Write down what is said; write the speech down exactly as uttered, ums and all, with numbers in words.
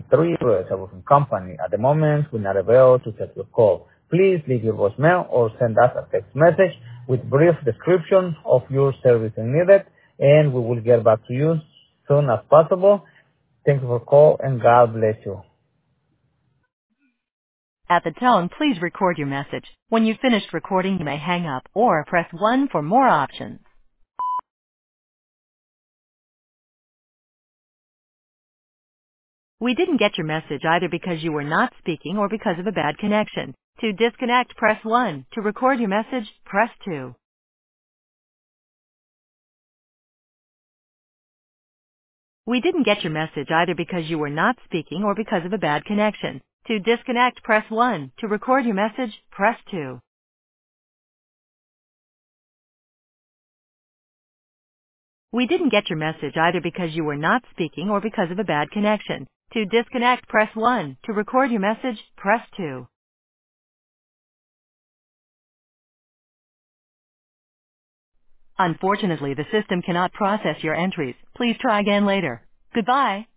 three a telephone company. At the moment, we're not available to take your call. Please leave your voicemail or send us a text message with brief description of your service needed, and we will get back to you soon as possible. Thank you for call, and God bless you. At the tone, please record your message. When you've finished recording, you may hang up or press one for more options. We didn't get your message either because you were not speaking or because of a bad connection. To disconnect, press one. To record your message, press two. We didn't get your message either because you were not speaking or because of a bad connection. To disconnect, press one. To record your message, press two. We didn't get your message either because you were not speaking or because of a bad connection. To disconnect, press one. To record your message, press two. Unfortunately, the system cannot process your entries. Please try again later. Goodbye.